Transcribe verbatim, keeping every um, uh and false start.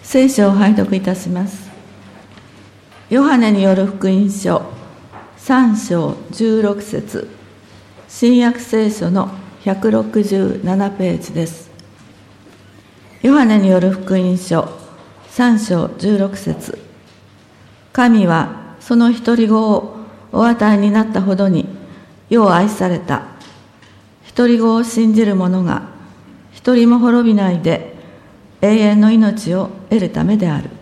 聖書を拝読いたします。ヨハネによる福音書さん章じゅうろく節、新約聖書のひゃくろくじゅうななページです。ヨハネによる福音書さん章じゅうろく節、神はその独り子をお与えになったほどに世を愛された。独り子を信じる者が一人も滅びないで永遠の命を得るためである。